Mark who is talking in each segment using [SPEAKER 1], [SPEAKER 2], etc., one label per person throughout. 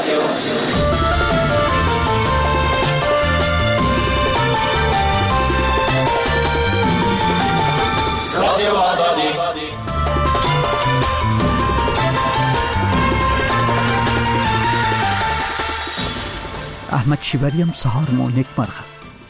[SPEAKER 1] احمد شیبریم سهار مو نیک مرغه.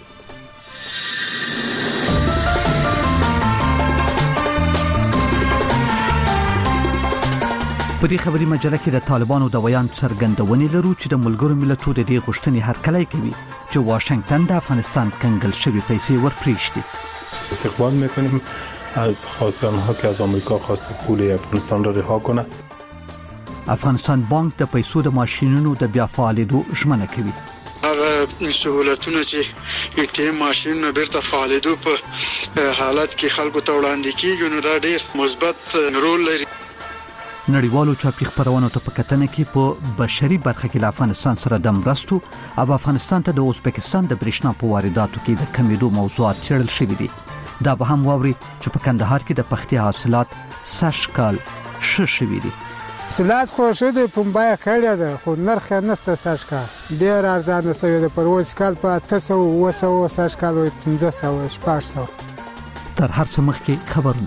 [SPEAKER 1] په دې خبري مجله کې د طالبانو د بیان څرګندونې لرو چې د ملګرو ملتونو د دې غوښتنې هرکلی کوي چې واشنگتن د افغانستان کنګل شوی پیسې ورپریږدي.
[SPEAKER 2] استقبال میکنیم از خواست آنها که از آمریکا خواست پول افغانستان را رها کنه.
[SPEAKER 1] افغانستان بانک د پیسو د ماشینونو د بیا فعالېدو ژمنه کوي.
[SPEAKER 3] هغه سہولتونه چې ATM ماشینونه بیرته فعالېدو په حالت کې خلکو ته وړاندې کیږي نو دا ډېر مثبت رول لري.
[SPEAKER 1] نړیوالو چاپی خبرونو ته په کتنه کې په بشري برخه کې د افغانستان سره د مرستو او افغانستان ته د ازبکستان د برېښنا په وارداتو کې د کمیدو موضوعات څېړل شوي دي. دا به هم واوري چې په کندهار کې د پختي حاصلات سږ کال ښه شوي دي.
[SPEAKER 4] حاصلات خو ښه دي، پنبه کړې ده خو نرخ یې نشته. سږ کال ډېر ارزانه شوی دی، پر اوس کال په 800 سږ کال 1500 600.
[SPEAKER 1] تر هر څه مخکې خبرونه.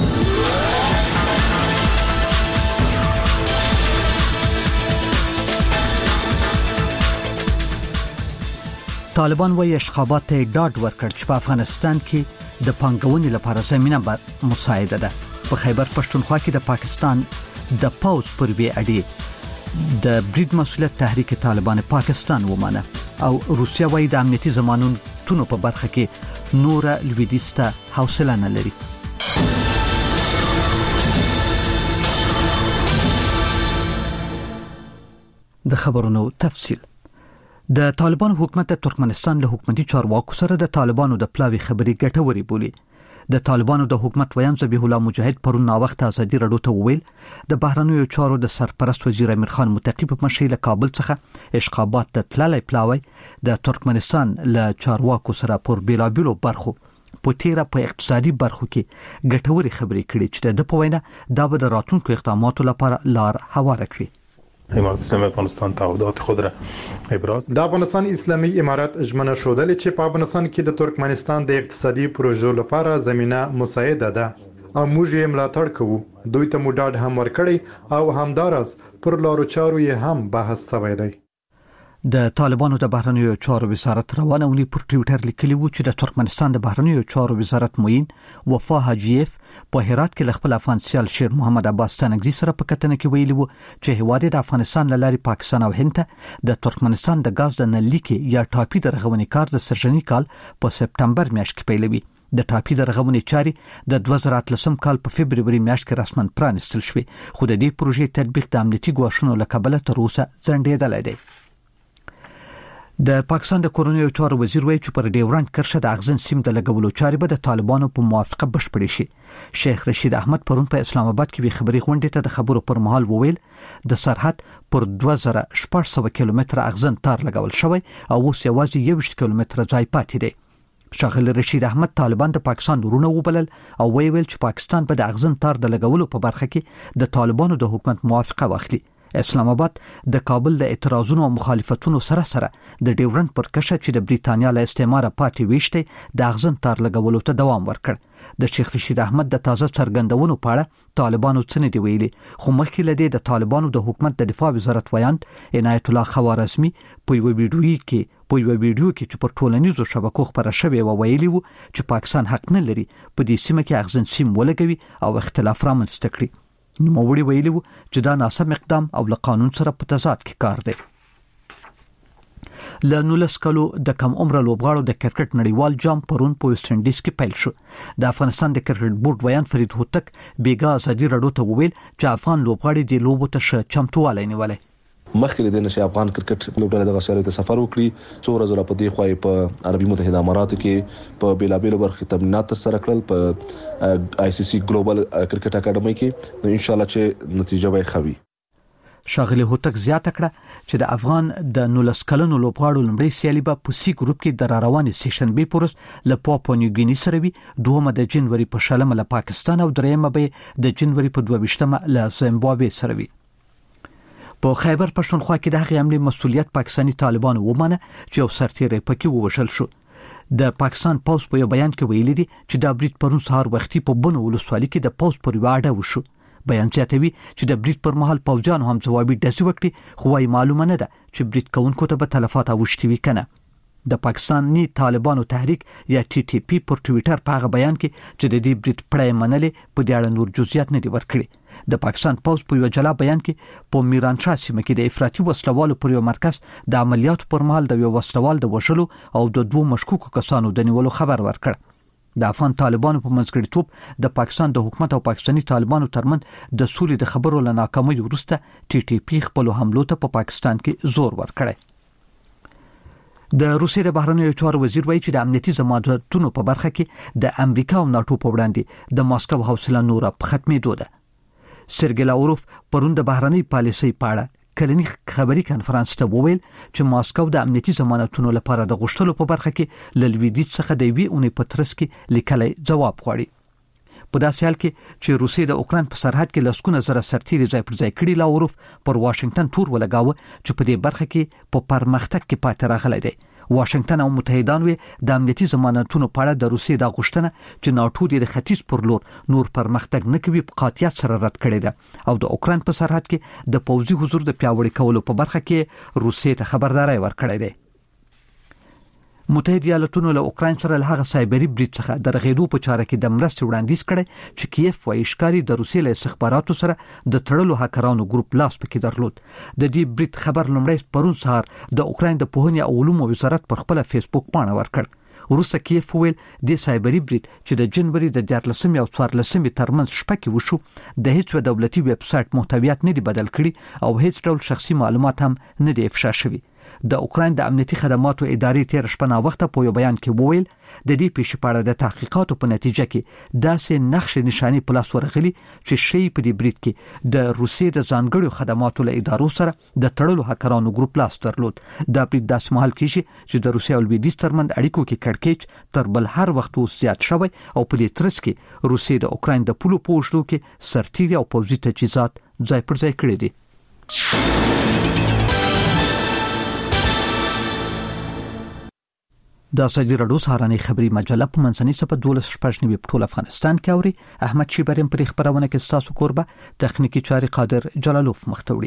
[SPEAKER 1] طالبان وايي اشخابات ته ډاډ ورکړ چې په افغانستان کې د پانګونې لپاره زمينه مساعده ده. په خیبر پښتونخوا کې د پاکستان د پوز پر وی اډي د برید مسؤلیت تحریک طالبان پاکستان ومانه او روسیا وايي د امنیتي ضمانتونو په برخه کې نور لویدیسته حوصله نه لري. د خبرونو تفصیل. د طالبانو حکومت د ترکمنستان له حکومتي چارواکو سره د طالبانو د پلاوي خبري ګټوري بولی. د طالبانو د حکومت ویان ذبیح الله مجاهد پرون نا وخت ازادي رادیو ته وویل د بهرنیو چارو د سرپرست وزیر امیر خان متقی په مشرۍ له کابل څخه اشخابات ته تللی پلاوی د ترکمنستان له چارواکو سره پر بیلابیلو برخو په تیره په اقتصادي برخو کې ګټوري خبري کړي چې د په وینا دا به د راتلونکو اقداماتو لپاره لار هواره کړي.
[SPEAKER 2] امارات اسلامی افغانستان تعهدات خود را ابراز.
[SPEAKER 5] د افغانستان اسلامي امارات ژمنه شودلې چې په افغانستان کې د ترکمنستان د اقتصادي پروژو لپاره زمينه مساعده ده او موږ یې ملاتړ کوو. دوی ته مو ډاډ هم ورکړی او همدارس پر لارو چارو یې هم بحث شوی دی.
[SPEAKER 1] د طالبانو د بهرنیو چارو وزارت روانه ونی پر ټوئیټر لیکلی و چې د ترکمنستان د بهرنیو چارو وزارت معین وفا حاجیف په هرات کې خپل افغان سیال شیر محمد عباس تنگزی سره په کتنه کې ویلي و چې هواد د افغانستان لاري پاکستان او هند ته د ترکمنستان د غاز د نلیکي یا ټاپي د رغونې کار د سرجنی کال په سپټمبر میاشت کې پیلوي. د ټاپي د رغونې چاري د 2013 کال په فبرवरी میاشت کې رسمن پرانستل شوې، خو د دې پروژې تطبیق د امنیتي ګواښونو له کبله تر اوسه ځنډېدلی دی. د پاکستان د کورونیو چارو وزیر وایي چې پر ډیورنډ کرښه د اغزن سیم د لګولو چارې به د طالبانو په موافقه بشپړې شي. شیخ رشید احمد پرون په اسلام آباد کې خبري غونډې ته د خبرو پر مهال وویل د سرحد پر 2600 کیلومتره اغزن تار لګول شوی او اوس یوازې 20 کیلومتره ځای پاتې دی. شاغل رشید احمد طالبان د پاکستان ورونه وبلل او ویل چې پاکستان به د اغزن تار د لګولو په برخه کې د طالبانو د حکومت موافقه واخلي. اسلام آباد د کابل د اعتراضونو او مخالفتونو سره د ډیورنډ پر کرښه چې د بریتانیا له استعماره پاتې ویشته د اغزن تار لګولو ته دوام ورکړ. د شیخ رشید احمد د تازه څرګندونو په اړه طالبانو څه نه دی ویلي، خو مخکې لدی د طالبانو د حکومت د دفاع وزارت ویاند عنایت الله خوارزمی په یو ویډیو کې چې پر ټولنیزو شبکو خبره شوې و ویلي و چې پاکستان حق نه لري په دې سیمه کې اغزن سیم ولګوي او اختلاف رامنځته کړي. نو موړي ویلي و چې دا ناسم اقدام او له قانون سره په تضاد کې کار دی. له 19 کلو د کم عمر لوبغاړو د کرکټ نړیوال جام پرون په ویسټ انډیز کې پیل شو. د افغانستان د کرکټ بورډ ویان فرید هوتک بیګا ازادي رادیو ته وویل چې افغان لوبغاړي د لوبو ته چمتووالی نیولې.
[SPEAKER 6] مخکې د نشه افغان کرکټ لوبډله د غسالو ته سفر وکړي، څو ورځې په دې خوای په عربي متحده اماراتو کې په بیلابیلو برخو تمرینات تر سره کړل په ICC ګلوبل کرکټ اکیډمي کې. نو ان شاء الله چې نتیجه به خوي.
[SPEAKER 1] شاغلی هوتک زیاته کړه چې د افغان د 19 کلنو لوبغاړو لومړی سیالي به په سی ګروپ کې د رواني سیشن بي پورس له پاپوا نیو ګینی سره وي، دومره د جنوري په شلمه له پاکستان او دریمه به د جنوري په 22مه له زیمبابوې سره وي. په خیبر پښتونخوا کې د هغې حملې مسؤلیت پاکستاني طالبان ومنه چې یو سرتیری پکې ووژل شو. د پاکستان پوز په یو بیان کې ویلي دي چې د برید پرون سهار وختي په بنو ولسوالۍ کې د پوز پر واډه وشو. بیان زیاتوي چې د برید پر مهال پوځیانو هم ځوابي ډزې وکړي، خو وايي معلومه نه ده چې برید کوونکو ته به تلفات اوښتي وي کنه. د پاکستاني طالبانو تحریک یا TTP پر ټویټر په هغه بیان کې چې د دې برید پړې منلې په دې اړه نور جزئیات نه دي ورکړي. د پاکستان پوز په یو جلا بیان کې په میرانشاه سیمه کې د افراطي وسلوالو پر یو مرکز د عملیاتو پر مهال د یو وسلوال د وژلو او د 2 مشکوکو کسانو د نیولو خبر ورکړ. د افغان طالبانو په منځګړیتوب د پاکستان د حکومت او پاکستاني طالبانو ترمنځ د سولې د خبرو له ناکامۍ وروسته TTP خپل حملو ته په پاکستان کې زور ورکړی. د روسیې د بهرنیو چارو وزیر وایي چې د امنیتي ضمانتونو په برخه کې د امریکا او ناتو په وړاندې د ماسکو حوصله نور په ختمېدو ده. سرګی لاوروف پرون د بهرنی پالیسۍ په اړه کلنی خبري کانفرنس ته وویل چې ماسکو د امنیتي ضمانتونو لپاره د غوښتلو په برخه کې ل لویدیځ څخه د وی اونې په ترڅ کې لیکلای جواب غواړي. په داسې حال کې چې روسیې د اوکران په سرحد کې لسکونه زره سرتیري ځای پر ځای کړي، لاوروف پر واشنگټن تور ولګاوه چې په دې برخه کې په پرمختګ کې پاتې راغلی دی. واشنگټن او متحدان وی د امنیتي ضمانتونو په اړه د روسیې د غوښتنه چې ناتو د ختیځ پر لور نور پرمختګ نه کوي په قاطعیت سره رد کړی ده او د اوکران په سرحد کې د پوځي حضور د پیاوړي کولو په برخه کې روسیې ته خبرداري ورکړې ده. متحده ایالاتونو له اوکران سره له هغه سایبری برید څخه د رغېدو په چاره کې د مرستې وړاندیز کړي چې کیف وايي ښکاری د روسیې له استخباراتو سره د تړلو هکرانو ګروپ لاس پکې درلود. د دې برید خبر لومړی پرون سهار د اوکران د پوهنې او علومو وزارت پر خپل فیسبوک باندې ورکړ. وروسته کیف ویل د سایبری برید چې د جنوري د 14 او 14 ترمنځ شپه کې وشو د هیڅ دولتي ویب سایټ محتویات نه دی بدل کړي او هیڅ ډول شخصي معلومات هم نه دی افشا شوي. د اوکران د امنیتي خدماتو ادارې تیر شپه نا وخته په یو بیان کې وویل د دې پیښې په اړه د تحقیقاتو په نتیجه کې داسې نقش نشانی په لاس ورغلي چې شی په دې برید کې د روسیې د ځانګړو خدماتو له ادارو سره د تړلو هکرانو ګروپ لاس درلود. دا برید داسې مهال کېږي چې د روسیې او لویدیځ ترمنځ اړیکو کې کړکېچ تر بل هر وخت زیات شوی او په دې ترڅ کې روسیې د اوکران د پولو په اوږدو کې سرتیري او پوځي تجهیزات ځای پر ځای کړي دي. د سعودي رادیو سهارنۍ خبري مجله په منځنۍ صفحه 12 په ټول افغانستان کې اوري. احمد شیبریم پر خبرونه کې تاسو کوربه تخنیکی چاري قادر جلالوف مختوړي.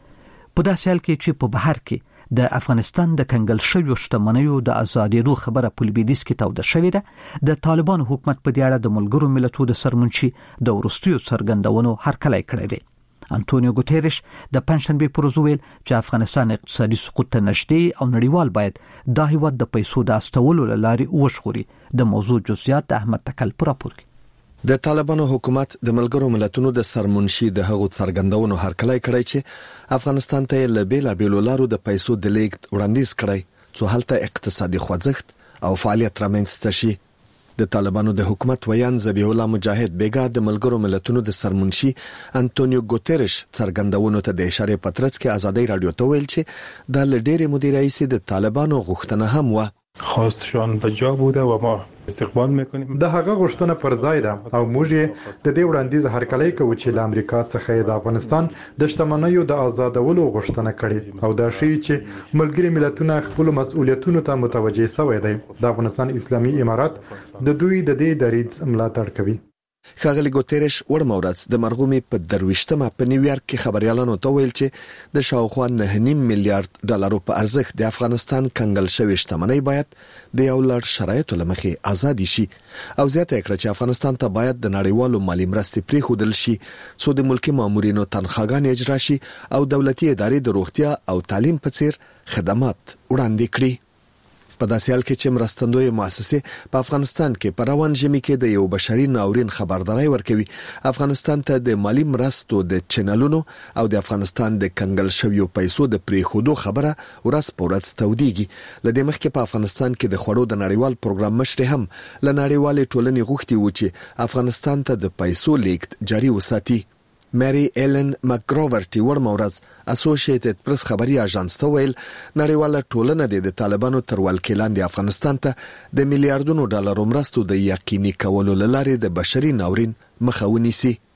[SPEAKER 1] په داسې حال کې چې په بهر کې د افغانستان د کنګل شویو شتمنیو د ازادېدو خبره په لویدیځ کې توده شوې ده. د طالبانو حکومت په دې اړه د ملګرو ملتونو د سرمنشي د ورستیو څرګندونو هرکلی کړی دی. انټونیو ګوتيريش د پنځشنبه پر ورځ ویل چې افغانستان اقتصادي سقوط ته نږدې او نړیوال باید د هیواد د پیسو د استولو لارې وشخوري. د موضوع جزئیات د احمد تکل پر راپور کې.
[SPEAKER 7] د طالبانو حکومت د ملګرو ملتونو د سرمنشي د هغو څرګندونو هرکلی کړی چې افغانستان ته له بیلابېلو لارو د پیسو د لیږد وړاندیز کړی څو هلته اقتصادي خوځښت او فعالیت رامنځته شي. د طالبانو د حکومت ویان ذبیح الله مجاهد بیګا د ملګرو ملتونو د سرمنشي انټونیو ګوتيريش څرګندونو ته د اشاره پترڅ کې ازادي رادیو ته ویل چې د لډېر مدیر رئیس د طالبانو غوښتنه هم و.
[SPEAKER 2] خواستشان به جا بوده و ما استقبال میکنیم.
[SPEAKER 5] د هغه غوښتنه پر ځای ده او موږ د دې وړاندیز هرکلی کوو چې له امریکا څخه د افغانستان د شتمنیو د آزادولو غوښتنه کړې او دا شی چې ملګری ملتونه خپل مسؤلیتونو ته متوجه شوی دی. د افغانستان اسلامي امارات د دوی د دې دریځ ملاتړ کوي.
[SPEAKER 7] ښاغلي ګوتيريش ورمورز د مرغومي په 23مه په نیویارک کې خبريالانو ته ویل چې د شاوخوا 9.5 میلیارډ ډالرو په ارزښت د افغانستان کنګل شوی شتمنۍ باید د یو لړ شرایطو لمخې آزادي شي او زیاته کړه چې افغانستان ته باید د نړیوالو مالی مرستې پریښودل شي څو د ملکی مامورینو تنخواګانې اجرا شي او دولتي ادارې د روغتیا او تعلیم په څیر خدمات وړاندې کړي. په داسې حال کې چې مرستندوی مؤسسې په افغانستان کې په روان ژمي کې د یو بشري ناورین خبرداري ورکوي، افغانستان ته د مالی مرستو د چینلونو او د افغانستان د کنګل شویو پیسو د پریښودو خبره ورځ په ورځ توديږي. لدې مخکې په افغانستان کې د خوړو د نړیوال پروګرام مشر هم ل نړیوال ټولنې غوښتي و چې افغانستان ته د پیسو لیږد جاري وساتي. مری ایلن مکګروورټي ورمورز اسوسییټډ پریس خبري اژانس ته ویل نړیواله ټولنه د طالبانو تر ولکې لاندې افغانستان ته د میلیارډونو ډالرو مرستو د یقیني کولو لپاره د بشري ناورین مخه ونیسي.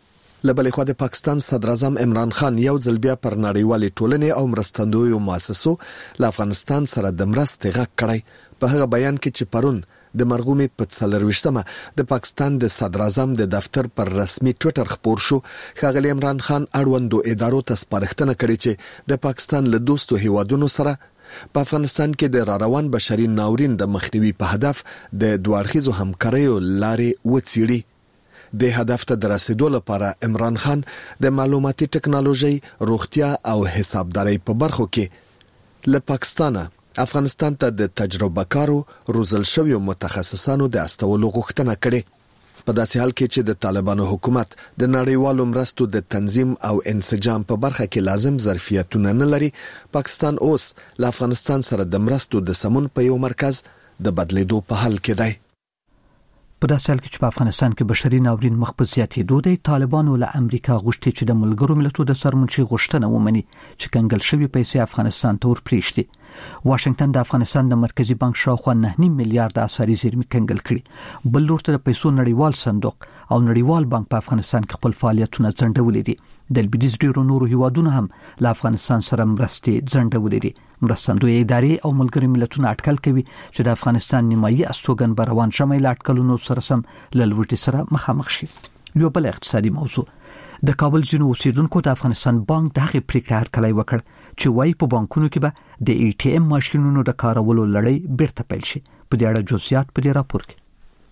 [SPEAKER 7] لبلې خو د پاکستان صدر اعظم عمران خان یو ځل بیا پر نړیوالې ټولنې او مرستندویو مؤسسو له افغانستان سره د مرستې غږ کړی په هغه بیان کې چې پرون د مرغومې په 24مه د پاکستان د صدر اعظم د دفتر پر رسمي ټوئیټر خبر شو. ښاغلی عمران خان اړوندو ادارو ته سپارښتنه کړې چې د پاکستان له دوستو هیوادونو سره په افغانستان کې د راروان بشري ناورین د مخنیوي په هدف د دوه-اړخیزو همکاریو لارې وڅېړي. د هدف ته د رسیدو لپاره عمران خان د معلوماتي ټکنالوژي، روغتیا او حسابدارۍ په برخو کې له پاکستانه افغانستان ته د تجربه کارو روزل شویو متخصصانو د استولو غوښتنه کړې. په داسې حال کې چې د طالبانو حکومت د نړیوالو مرستو د تنظیم او انسجام په برخه کې لازم ظرفیتونه نه لري، پاکستان اوس له افغانستان سره د مرستو د سمون په یو مرکز د بدلیدو په حال کې دی.
[SPEAKER 1] په داسې حال کې چې په افغانستان کې بشري ناورین مخ په زیاتېدو دی، طالبانو له امریکا غوښتي چې د ملګرو ملتونو د سرمنشي غوښتنه ومني چې کنګل شوی پیسې افغانستان ته ورپریږدي. واشنگټن د افغانستان د مرکزی بانک شاوخوا 9 میلیارډ اسعاري زیرمې کنګل کړي. بل لور ته د پیسو نړیوال صندوق او نړیوال بانک په افغانستان کې خپل فعالیتونه ځنډولې دي. د لویدیځ ډیرو نورو هیوادونو هم له افغانستان سره مرستې ځنډولې دي. مرستندوی ادارې او ملګري ملتونه اټکل کوي چې د افغانستان نیمایي استوګن بروان شمه له اټکلونو سره سم له لوړتي سره مخامخ شي. یو بل اقتصادي موضوع د کابل ځینو اوسیدونکو د افغانستان بانک د هغې پریکړې هرکلی وکړ چې وایي په بانکونو کې به د ATM ماشینونو د کارولو لړۍ بیرته پیل شي. په دې اړه جزئیات په دې راپور کې.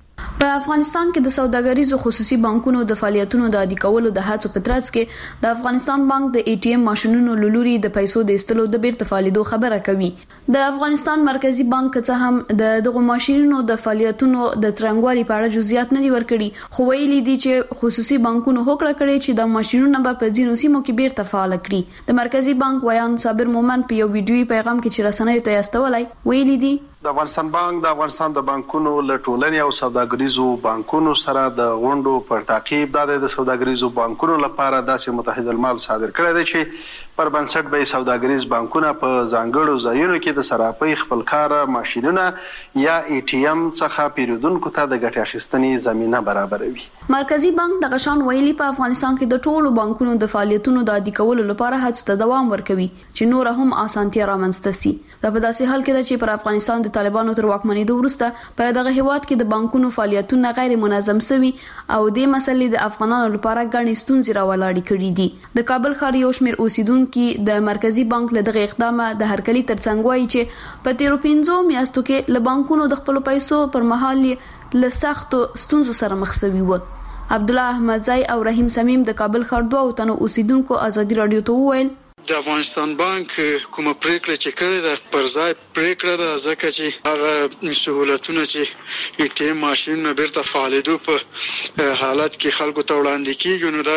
[SPEAKER 8] په افغانستان کې د سوداګریزو خصوصي بانکونو د فعالیتونو د عادي کولو د هڅو په ترڅ کې د افغانستان بانک د ATM ماشینونو لوري د پیسو د استلو د بیرته فعالیدو خبره کوي. د افغانستان مرکزی بانک څخه هم دغه ماشینونو د فعالیتونو د څرنګوالي په اړه جزئیات نه دي ورکړي، خو ویلي دي چې خصوصي بانکونو هوکړه کړې چې د ماشینونو په ځینو سیمو کې بیرته فعال کړي. د مرکزی بانک ویان صابر مومن په یو ویډیوي پیغام کې چې رسنیو ته استولای ویلي دي
[SPEAKER 9] د افغانستان بانک د افغانستان د بانکونو له ټولنې او سوداګریزو بانکونو سره د غونډو پر تعقیب د سوداګریزو بانکونو لپاره داسې متحد المال صادر کړی دی چې پر بنسټ به سوداګریز بانکونه په ځانګړو ځایونو کې د صرافۍ خپل کار ماشینونه یا ATM څخه پیرودونکو ته د ګټې اخیستنې زمینه برابروي.
[SPEAKER 8] مرکزی بانک د غشان ویلي په افغانستان کې د ټولو بانکونو د فعالیتونو د عادي کولو لپاره هڅو ته دوام ورکوي چې نور هم اسانتیا رامنځته شي. دا په داسې حال کې ده چې پر افغانستان د طالبانو تر واکمنۍ وروسته په دغه هیواد کې د بانکونو فعالیتونه غیر منظم شوي او د مسلې د افغانانو لپاره ګڼې ستونزې راولاړې کړې دي. د کابل ښار یو شمېر اوسیدونکو د مرکزی بانک له دغه اقدام د هرکلی ترڅنګ وایي چې په تیرو 5 میاشتو کې له بانکونو د خپل پیسو پر مهال له سختو ستونزو سره مخ شوي وو. عبد الله احمدزی او رحیم سمیم د کابل ښار دوه تنو اوسیدونکو ازادي رادیو ته وویل
[SPEAKER 3] د افغانستان بانک کومه پریکړه چې کړې ده پر ځای پریکړه ده، ځکه چې هغه سہولتونه چې ATM ماشینونه بیرته فعالیدو په حالت کې خلکو ته وړاندې کیږي، نو دا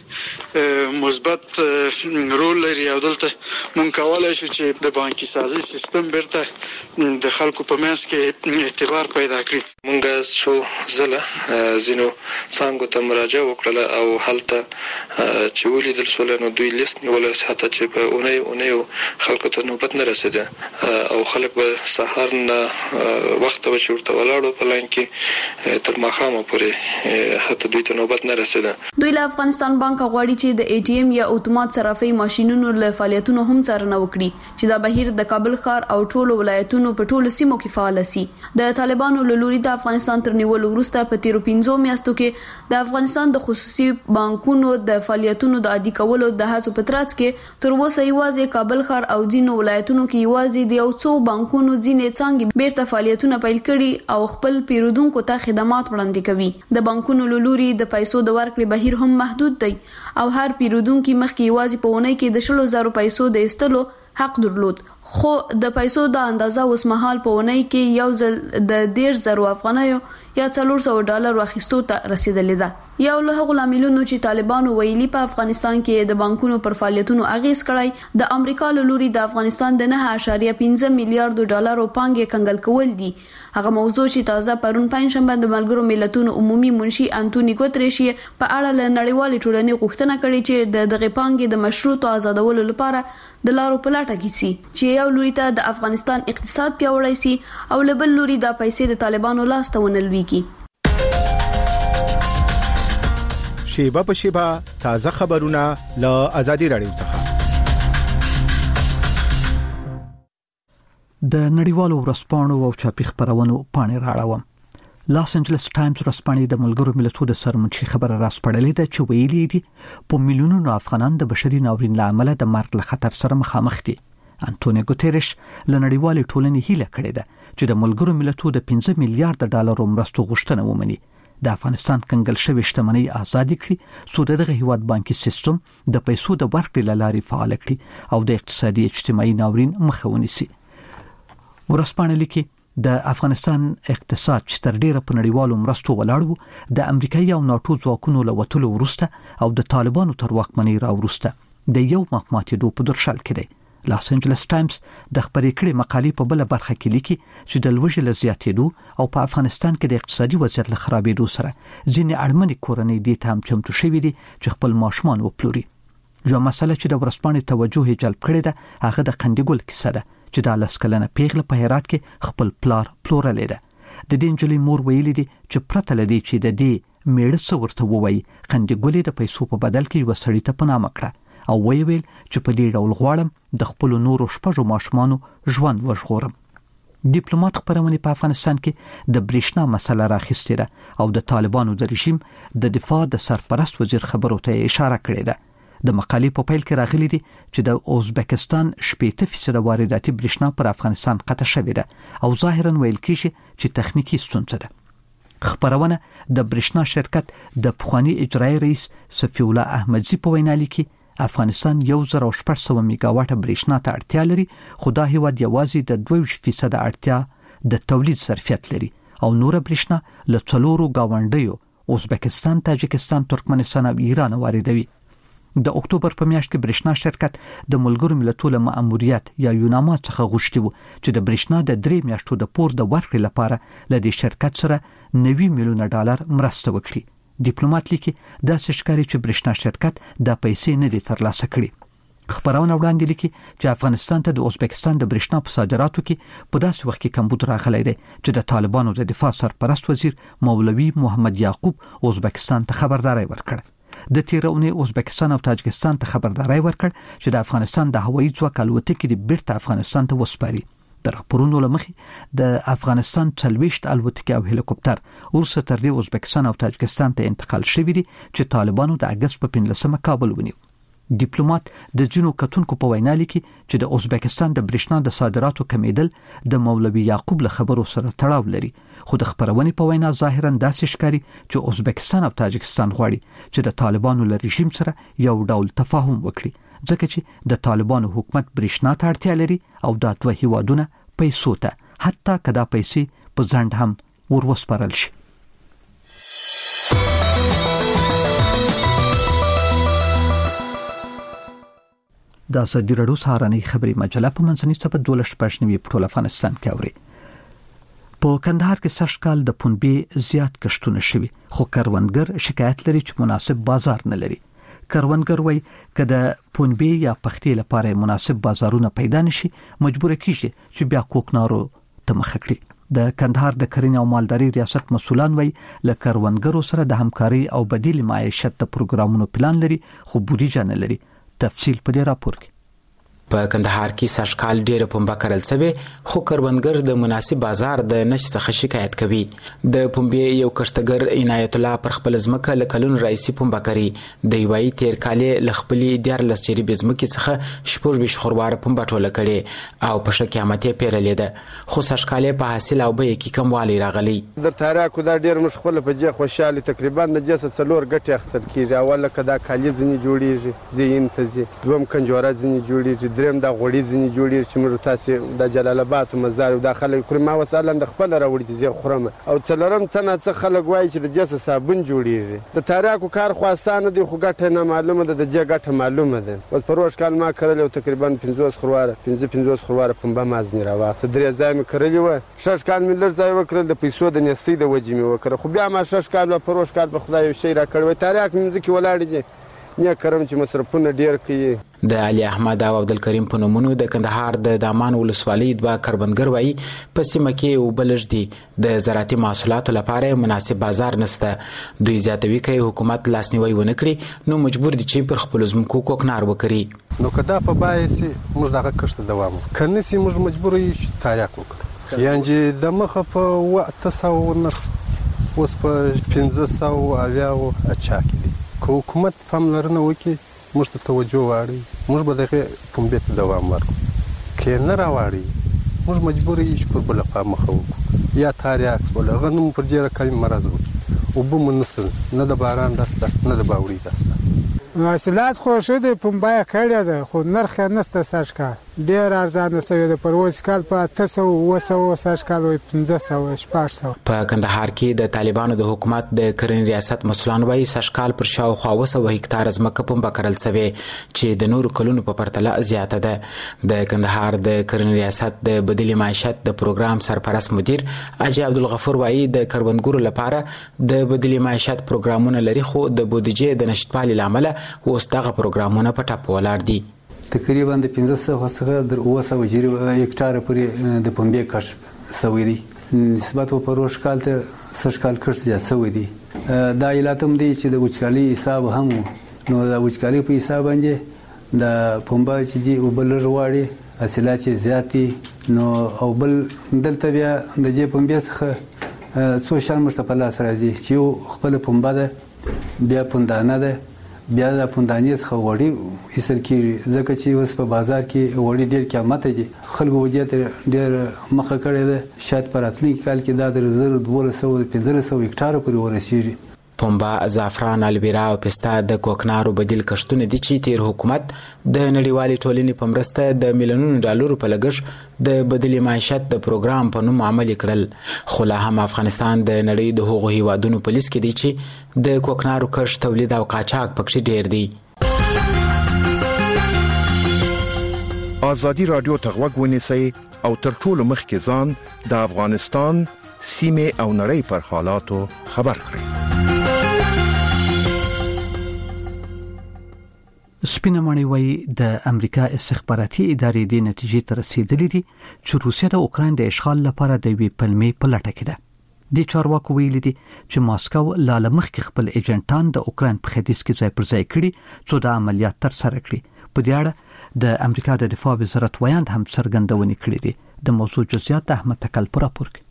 [SPEAKER 3] ډیر مثبت رول لري او دلته مونږ کولای شو چې د بانکي سازي سیستم بیرته د خلکو په منځ کې اعتبار پیدا کړي.
[SPEAKER 10] مونږ څو ځله زینو څنګه ته مراجعه وکړه او هلته چې ولیدل سول نو دوی لیست نیول حتی چې په اونیو خلکو ته نوبت نه رسیده او خلک به سحر نه وخت به چورته ولاړو په لاین کې تر ماښامه پورې حتی دوی ته نوبت نه رسیده.
[SPEAKER 8] دوی له افغانستان بانک غواړي چې د ATM یا اتومات صرافي ماشینونو له فعالیتونو هم څارنه وکړي چې دا بهیر د کابل ښار او ټولو ولایتونو په ټولو سیمو کې فعال شي. د طالبانو له لوري د افغانستان تر نیولو وروسته په تیرو 15 میاشتو کې د افغانستان د خصوصي بانکونو د فعالیتونو د عادي کولو د هڅو په ترڅ کې تر اوسه یوازې کابل ښار او ځینو ولایتونو کې یوازې د یو څو بانکونو ځینې څانګې بیرته فعالیتونه پیل کړي او خپل پیرودونکو ته خدمات وړاندې کوي. د بانکونو له لوري د پیسو د ورکړې بهیر هم محدود دی او هر پیرودونکو مخکې یوازې په اونۍ کې د 100,000 پیسو د ایستلو حق درلود، خو د پیسو د اندازه اوس مهال په اونۍ کې یو ځل د 10,000 افغانیو یا $400 اخیستو ته رسیدلې ده. یو له هغو لاملونو چې طالبانو ویلي په افغانستان کې د بانکونو پر فعالیتونو اغیز کړی د امریکا له لوري د افغانستان د 9.5 میلیارډ ډالرو پانګې کنګل کول دي. هغه موضوع چې تازه پرون پنځشنبه د ملګرو ملتونو عمومي منشي انټونی ګوتریش په اړه له نړیوالې ټولنې غوښتنه کړې چې دغه پانګې د مشروط آزادولو لپاره د لارو په لټه کې سي چې یو لوري ته د افغانستان اقتصاد پیاوړی سي او له بل لوري د پیسې د طالبانو لاس ته ونلويږي.
[SPEAKER 11] شیبه په شیبه تازه خبرونه له آزادي رادیو څخه.
[SPEAKER 1] د نړیوالو ورځپاڼو او چاپي خبرونو پاڼې راړوم. لاس انجلس ټایمز ورځپاڼې د ملګرو ملتونو د سرمنشي خبره راسپړلې ده چې ویلي دي په میلیونونو افغانان د بشري ناورین له امله د مرګ له خطر سره مخامخ دي. انټونیو ګوتيريش له نړیوالې ټولنې هیله کړې ده چې د ملګرو ملتونو د 15 میلیارډ ډالر مرستو غوښتنه ومني، د افغانستان کنګل شوی شتمنۍ آزاد کړي، څو دغه هیواد بانکي سیستم د پیسو د ورکړې لارې فعال کړي او د اقتصادي اجتماعي ناورین مخه ونیسي. ورځپاڼه لیکي د افغانستان اقتصاد چې تر ډیره په نړیوالو مرستو ولاړ و، د امریکایي او ناتو ځواکونو له وټلو وروسته او د طالبانو تر واکمنۍ راوروسته د یو مخماتېدو په درشل کې دی. لاس انجلس ټایمز د خبرې کړې مقالې په بل برخه کې لیکي چې د لوږې له زیاتېدو او په افغانستان کې د اقتصادي وضعیت له خرابېدو سره ځینې اړمنې کورنۍ دې ته هم چمتو شوې دي چې خپل ماشومان وپلوري. یو مسله چې د ورځپاڼې توجه یې جلب کړې ده هغه د قندګل کیسه ده چې د 10 کلنه پیغله په هرات کې خپل پلار پلورلې ده. د دې نجلۍ مور ویلي دي چې پرته لدی چې د دې میړه څو ورته ووایي، قندګل د پیسو په بدل کې یو سړی ته پنامه کړه او ویل چې په دې ډول غواړم د خپل نورو شپږو ماشومانو ژوند وژغورم. ډیپلوماټ خبرونه په افغانستان کې د بریښنا مسله راخسته ده او د طالبانو د رژیم د دفاع د سرپرست وزیر خبرو ته اشاره کړې ده. د مقالې په پیل کې راغلي دي چې د ازبکستان 80% وارداتي بریښنا پر افغانستان قطع شوې ده او ظاهرا ویل کېږي چې تخنیکی ستونزه ده. خبرونه د بریښنا شرکت د پخوانی اجرایی رئیس صفی الله احمدزی په وینا لیکي افغانستان 1800 میگاواټ بریښنا ته اړتیا لري، خو دا هیواد یوازې د 2% اړتیا د تولید ظرفیت لري او نور بریښنا له څلورو گاونډیو ازبکستان، تاجکستان، ترکمنستان او ایران واردوي. د اکتوبر په میاشت کې بریښنا شرکت د ملګرو ملتونو مأموریت یا یوناما څخه غوښتي وو چې د بریښنا د 3 میاشتو د پور د ورکړې لپاره له دې شرکت سره 90 میلیون ډالر مرسته وکړي. ډیپلوماټ لیکي دا ښکاري چې بریښنا شرکت د پیسې نه دي ترلاسه کړي. خبرونه وړاندې لیکي چې افغانستان ته د ازبکستان د بریښنا په صادراتو کې په داسې وخت کې کمبود راغلی دی چې د طالبانو د دفاع سرپرست وزیر مولوی محمد یعقوب ازبکستان ته خبرداري ورکړه. د تیرونی ازبکستان او تاجکستان ته خبرداري ورکړ چې د افغانستان د هوایي ځواک الوتکې د بیرته افغانستان ته وسپاري. د راپورونو لمخې د افغانستان 40 الوتکې او هلیکوپټر ورسره تر دې ازبکستان او تاجکستان ته انتقال شوي دي چې طالبانو د اگست په 15 کابل ونیو. ډیپلوماټ د جنو کتونکو په وینا لیکي چې د ازبکستان د بریښنا د صادراتو کمیدل د مولوی یعقوب له خبرو سره تړاو لري، خو د خبرونې په وینا ظاهرا داسې ښکاري چې ازبکستان او تاجکستان غواړي چې د طالبانو له رژیم سره یو ډول تفاهم وکړي، ځکه چې د طالبانو حکومت بریښنا ته اړتیا لري او دا دوه هیوادونه پیسو ته حتی کدا پیسې په ځند هم وروسپارل شي. د ازادي راډیو سهارنۍ خبري مجله په منځني صفحه 12 په ټول افغانستان کې اوري. په کندهار کې سږ کال د پنبې زیات کښتونه شوي، خو کروندګر شکایت لري چې مناسب بازار نه لري. کروندګر وایي که د پنبې یا پختې لپاره مناسب بازارونه پیدا نشي، مجبور کیږي چې بیا کوکنارو ته مخه کړي. د کندهار د کرنې او مالدارۍ ریاست مسولان وایي له کروندګرو سره د همکاري او بدیل معیشت د پروګرامونو پلان لري، خو بودیجه نه لري. تفصیل په دې راپور کې.
[SPEAKER 12] په کندهار کې سږ کال ډېره پنبه کرل شوې، خو کروندګر د مناسب بازار د نشت څخه شکایت کوي. د پنبې یو کښتګر عنایت الله پر خپل ځمکه له کلونو راځي پنبه کوي. د وایي تیر کال له خپلې 14 جریبې ځمکې څخه 14 خروار پنبه ټوله کړي او په ښه قیمت یې پیرلې ده، خو سږ کال په حاصل او بیې کې کموالی راغلی.
[SPEAKER 13] در تاریخ دا ډېر مش خپل په جې خوشاله تقریبا د جسد څلور ګټې اخیستل کیږي. اوله کدا کالی ځنی جوړیږي، زین ته زی دوم کنجوره ځنی جوړیږي، دریم دا غوړي ځنی جوړیږي چې موږ تاسو د جلال آباد او مزار او داخله کړم ما وساله د خپل راوړي چې خورم او څلورم څنګه څه خلک وایي چې د جسد صابون جوړیږي. د تاریخ کار خاصانه دي، خو ګټه نه معلومه ده، د جې ګټه معلومه ده. او پروش کال ما کړل او تقریبا 50 خرواره 50 خرواره پنبه ما ځنی راوخه درې ځای مې کړلی و. شش کال مې لږ ځای وکړل د پیسو د نستۍ د وجې مې وکړ، خو بیا ما شش کال په پروش کال په خدای شي را کړو. تاریخ مې ځکه ولاړ دي نه کرم چې مصرفونه ډیر کوي.
[SPEAKER 12] د علي احمد او عبدالکریم په نومونو د کندهار د دامان ولسوالۍ دوه کروندګر وایي په سیمه کې وبلج دي د زراعتي محصولاتو لپاره مناسب بازار نشته. دوی زیاتوي کوي حکومت لاسنیوي ونه کړي نو مجبور دي چې پر خپل ځمکو کوکنار وکړي.
[SPEAKER 14] نو کدا په بایسي موږ دغه کښت دوام کنه سي موږ مجبور یو تاریخ وکړو یعنی د مخه په وخت سو نرخ اوس په 1500 اویاو اچا کړي. حکومت پاملرنه وکړي موږ ته توجه واړي موږ به دغه پنبه ته دوام ورکړو. کې نه راوړي موږ مجبور یو چې په بل په مخه وکړو یا تاریخ ولا غنم پر جره کلم مرز وکړو او به منسل نه د باران دسته نه د باوري دسته.
[SPEAKER 4] حاصلات خوښه د پنبه کړه ده خو نرخ نسته ساشکا ډیر ارزانه سوی د پروز کال په 300 ساشکال او 1500 شپږ.
[SPEAKER 12] په کندهار کې د طالبانو د حکومت د کرنې ریاست مسولان وايي ساشکال پر شاوخوا 200 هکتار ځمکه پنبه کړل شوی چې د نورو کلونو په پرتله زیاته ده. د کندهار د کرنې ریاست د بدیل معیشت د پروګرام سرپرست مدیر اجي عبدالغفور وايي د کروندګرو لپاره د بدیل معیشت پروګرامونه لري خو د بودیجې د نشټوالي لامل اوس دغه پروګرامونه په ټاپ ولاړ دي.
[SPEAKER 14] تقریبا د 1500 څخه در 200 هکتار پورې د پنبه کښت شوی دی. نسبت په پروش کال ته سشکال کښت زیات شوی دی. دا علاتم دی چې د وچکالي حساب هم نو د وچکالي په حساب باندې د پنبه چې دی وبلر واړي حاصلات زیاتی نو او بل دلته بیا د دې پنبه څخه څو شان مستقلاس راځي چې خپل پنبه ده بیا پندانه ده بیا د پوندانې څخه وړي ایسل کېږي ځکه چې اوس په بازار کې وړي ډېر قیمت دي. خلکو وجې ډېر مخه کړې ده شاید په راتلونکي کال کې دا د 1200 هکتارو پورې ورسېږي.
[SPEAKER 12] پنبه، زعفران، الویرا او پسته د کوکنارو بدیل کښتونه دي چې تیر حکومت د نړیوالې ټولنې په مرسته د میلیونونو ډالرو په لګښت د بدیل معیشت د پروګرام په نوم عملي کړل. خو لا هم افغانستان د نړۍ د هغو هیوادونو په لیست کې دی چې د کوکنارو کښت تولید او قاچاق پکې ډیر دی.
[SPEAKER 11] ازادي رادیو ته غوږ ونیسئ او تر ټولو مخکې ځان د افغانستان سیمه او نړۍ پر حالاتو خبر کړئ.
[SPEAKER 1] سپینه ماڼۍ وایي د امریکا استخباراتي ادارې د نتیجې ته رسیدلې دي چې روسیه د اوکراین د اشغال لپاره د وی پلمې په لټه کې ده. د چارواکو ویلي دي چې ماسکو لا لمخکې خپل ایجنټان د اوکراین په ختیځ کې ځای پر ځای کړي څو د عملیات تر سره کړي. په دې اړه د امریکا د دفاع وزارت ویاند هم څرګندونې کړې دي. د موضوع جزئیات د احمد تکل پر راپور کې.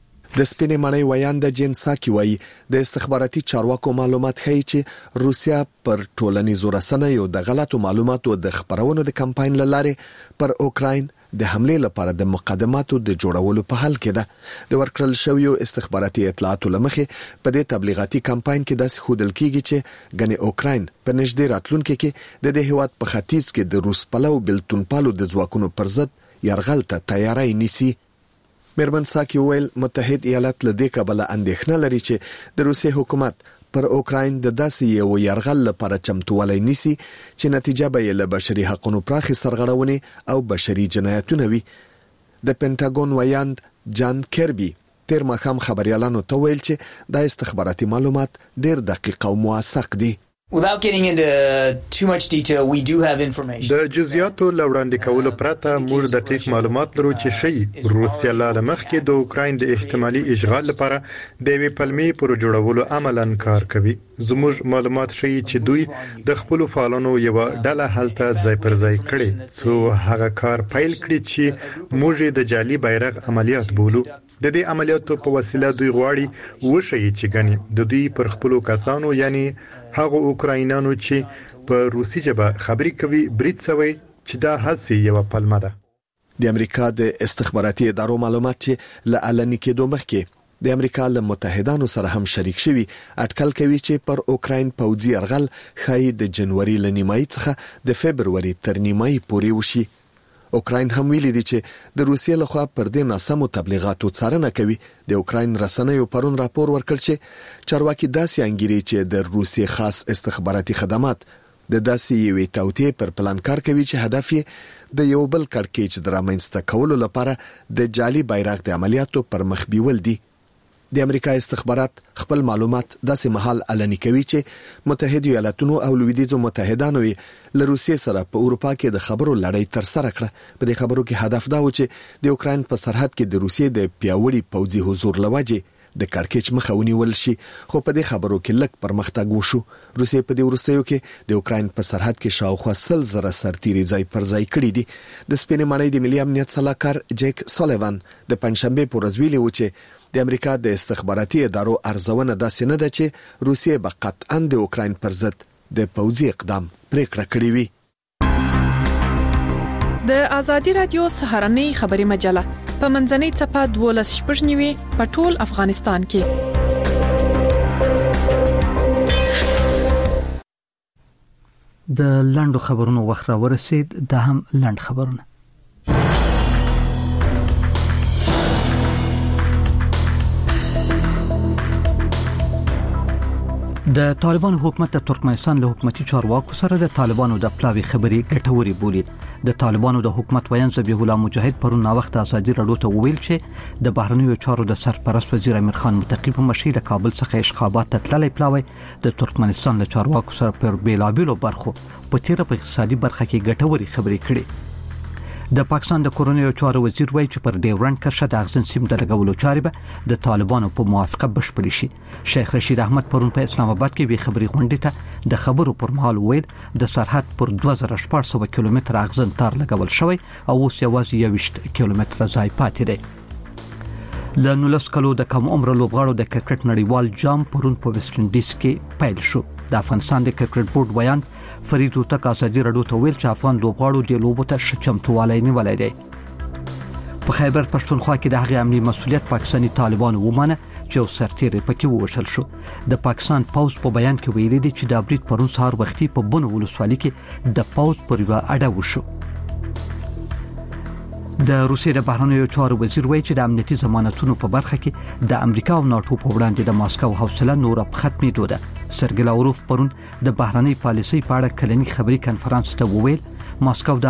[SPEAKER 7] د سپینې ماڼۍ ویاند جنساکي وایي د استخباراتي چارواکو معلومات ښیي چې روسیا پر ټولنیزو رسنیو د غلطو معلوماتو د خبرونو د کمپاین لاره پر اوکراین د حمله لپاره د مقدماتو د جوړولو په حال کې ده. د ورکړل شویو استخباراتي اطلاعاتو لمخې په دې تبلیغاتي کمپاین کې داسې ښودل کیږي چې غني اوکراین په نږدې راتلونکي کې د دې هیواد په ختیځ کې د روس پلو بلتون پالو د ځواکونو پر ضد یرغل ته تیاری نیسي. میرمن ساکي ویل متحد ایالات له دې کبله اندېښنه لري چې د روسي حکومت پر اوکراین د داسې یو یرغل لپاره چمتووالی نیسي چې نتیجه به یې له بشري حقوقو پراخي سرغړونې او بشري جنایتونه وي. د پینټاګون ویاند جان کیربي تیر ماښام خبريالانو ته ویل چې د استخباراتي معلومات ډېر دقیق او موثق دي.
[SPEAKER 15] Without getting into too much detail, we do have information.
[SPEAKER 5] د جزئیاتو لوړاندې کولو پرته موږ دقیق معلومات لرو چې شی روسیا له مخکې د اوکراین د احتمالي اشغال لپاره د وی پلمې پر جوړولو عملاً کار کوي. زموږ معلومات شي چې دوی د خپل فعالانو یو ډله هلته ځای پر ځای کړي څو هغه کار پیل کړي چې موږ د جعلي بیرغ عملیات بولو. د دې عملیاتو په وسیله دوی غواړي وشي چې غني د دوی پر خپل کسانو یعنی هغه اوکراینانو چې په روسي ژبه خبري کوي برید سوي چې دا هڅه یو پلمه ده.
[SPEAKER 7] د امریکا د استخباراتي ادارو معلومات چې له علني کېدو مخکې د امریکا له متحدانو سره هم شریک شوي اټکل کوي چې پر اوکراین پوځي یرغل خای د جنوري ل نیمایي څخه د فبرवरी تر نیمایي پورې وشي. اوکراین هم ویلي دي چې د روسیې لخوا پر دې ناسمو تبلیغاتو څارنه کوي. د اوکراین رسنیو پرون راپور ورکړ چې چارواکي داسې انګیري چې د روسیې خاص استخباراتي خدمات د داسې یوې توطئې پر پلان کار کوي چې هدف یې د یو بل کړکېچ د رامنځته کولو لپاره د جعلي بیرغ د عملیاتو پر مخ بیول دي. د امریکا استخبارات خپل معلومات داسې مهال علني کوي چې متحده ایالاتونو او لویدیځو متحدانو له روسیې سره په اروپا کې د خبرو لړۍ تر سره کړه. په دې خبرو کې هدف دا و چې د اوکرين په سرحد کې د روسیې د پیاوړي پوځي حضور لوجه د کړکېچ مخه ونیول شي، خو په دې خبرو کې لږ پرمختګ وشو. روسیې په دې وروستیو کې د اوکرين په سرحد کې شاوخوا 100,000 سرتیري ځای پر ځای کړي دي. د سپینې ماڼۍ د ملي امنیت صلاحکار جیک سولیوان د پنځشنبه په ورځ ویلي و چې د امریکا د استخباراتي ادارو ارزونه داسې نه ده چې روسیې به قطعاً د اوکرين پر ضد د پوځي اقدام پریکړه کړې وي.
[SPEAKER 16] د ازادي رادیو سهارنۍ خبري مجله په منځنۍ صفحه 12 په ټول افغانستان کې.
[SPEAKER 1] د لندو خبرونو وخت را ورسید، د هم لند خبرونه. د طالبان حکومت د ترکمنستان له حکومتي چارواکو سره د طالبانو د پلاوي خبري ګټوري بولید. د طالبانو د حکومت ویان ذبیح الله مجاهد پرون وخت ازادي رادیو ته ویل چې د بهرنیو چارو د سرپرست وزیر امیر خان متقی په مشرۍ د کابل څخه اشخابات ته تللی پلاوي د ترکمنستان له چارواکو سره پر بیلابیلو برخو په تیر په اقتصادي برخه کې ګټوري خبري کړي. د پاکستان د کورونیو چارو وزیر وایي چې پر ډیورنډ کرښه د اغزن سیم د لګولو چارې به د طالبانو په موافقه بشپړې شي. شیخ رشید احمد پرون په اسلام آباد کې به خبري غونډې ته د خبرو پر مهال ویل د سرحد پر 2400 کیلومتر اغزن تار لګول شوی او اوس یوازې 20 کیلومتر ځای پاتې دی. له 19 کلو د کم عمر لوبغاړو د کرکټ نړیوال جام پرون په ویسټ انډیز کې پیل شو. د افغانستان د کرکټ بورډ بیان فرید وتک ازادي رادیو ته ویل چې افغان لوبغاړو د لوبو ته شچمتوالي نیولای دي. په خیبر پښتونخوا کې د هغې عملی مسؤلیت پاکستاني طالبانو ومنه چې یو سرتیری پکې ووژل شو. د پاکستان پوز په بیان کې ویلي دي چې د برید پرون سهار وختي په بنو ولسوالۍ کې د پوز پر یوه اډه وشو. د روسیې د بهرنیو چارو وزیر وایي چې د امنیتي ضمانتونو په برخه کې د امریکا او ناتو په وړاندې د ماسکو حوصله نور په ختمېدو ده. سرګی لاوروف پرون د بهرنۍ پالیسۍ په اړه کلنی خبري کانفرنس ته وویل ماسکو د